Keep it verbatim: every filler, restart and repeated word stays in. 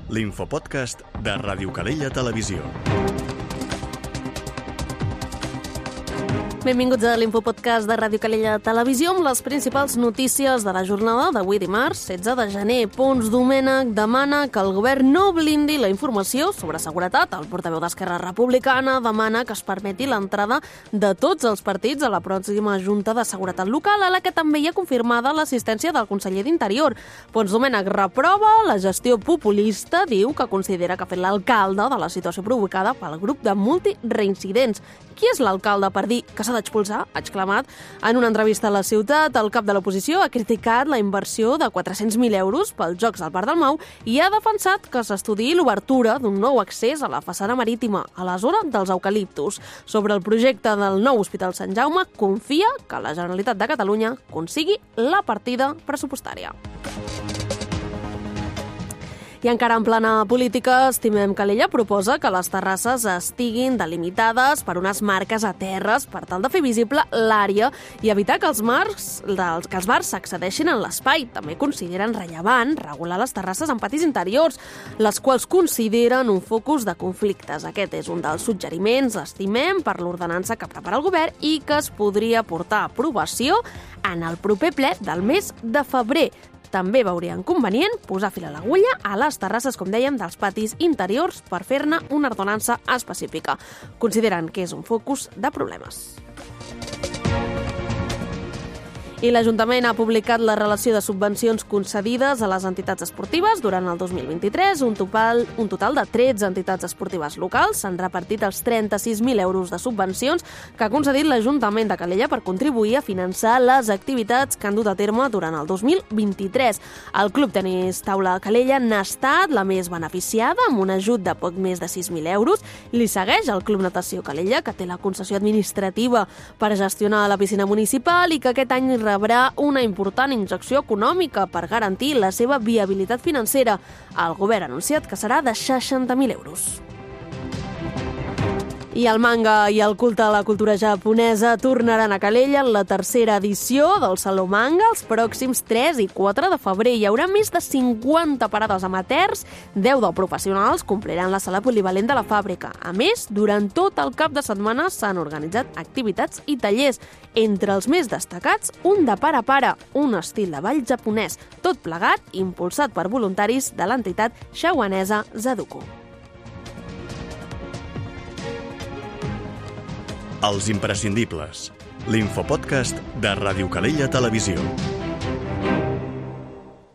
l'infopodcast de Ràdio Calella Televisió. Benvinguts a l'Infopodcast de Ràdio Calella Televisió amb les principals notícies de la jornada d'avui dimarts, setze de gener. Pons Domènech demana que el govern no blindi la informació sobre seguretat. El portaveu d'Esquerra Republicana demana que es permeti l'entrada de tots els partits a la pròxima Junta de Seguretat Local, a la que també hi ha confirmada l'assistència del conseller d'Interior. Pons Domènech reprova la gestió populista, diu que considera que ha fet l'alcalde de la situació provocada pel grup de multireincidents. Qui és l'alcalde per dir que s'ha d'expulsar? Ha exclamat. En una entrevista a La Ciutat, el cap de l'oposició ha criticat la inversió de quatre-cents mil euros pels Jocs del Parc del Mau i ha defensat que s'estudiï l'obertura d'un nou accés a la façana marítima, a la zona dels eucaliptus. Sobre el projecte del nou Hospital Sant Jaume, confia que la Generalitat de Catalunya consigui la partida pressupostària. I encara en plana política, Estimem Calella proposa que les terrasses estiguin delimitades per unes marques a terres per tal de fer visible l'àrea i evitar que els, marcs, dels, que els bars s'accedeixin en l'espai. També consideren rellevant regular les terrasses en patis interiors, les quals consideren un focus de conflictes. Aquest és un dels suggeriments d'Estimem per l'ordenança que prepara el govern i que es podria portar a aprovació en el proper ple del mes de febrer. També veurien convenient posar fil a l'agulla a les terrasses, com dèiem, dels patis interiors per fer-ne una ordenança específica. Consideren que és un focus de problemes. I l'Ajuntament ha publicat la relació de subvencions concedides a les entitats esportives durant el dos mil vint-i-tres. Un total, un total de tretze entitats esportives locals s'han repartit els trenta-sis mil euros de subvencions que ha concedit l'Ajuntament de Calella per contribuir a finançar les activitats que han dut a terme durant el dos mil vint-i-tres. El Club Tenis Taula Calella n'ha estat la més beneficiada, amb un ajut de poc més de sis mil euros. Li segueix el Club Natació Calella, que té la concessió administrativa per gestionar la piscina municipal i que aquest any rebrà una important injecció econòmica per garantir la seva viabilitat financera. El govern ha anunciat que serà de seixanta mil euros. I el manga i el culte a la cultura japonesa tornaran a Calella en la tercera edició del Saló Manga els pròxims tres i quatre de febrer. Hi haurà més de cinquanta parades amateurs, deu de professionals compliran la sala polivalent de la fàbrica. A més, durant tot el cap de setmana s'han organitzat activitats i tallers. Entre els més destacats, un de pare a pare, un estil de ball japonès, tot plegat impulsat per voluntaris de l'entitat taiwanesa Zaduko. Els imprescindibles, l'infopodcast de Ràdio Calella Televisió.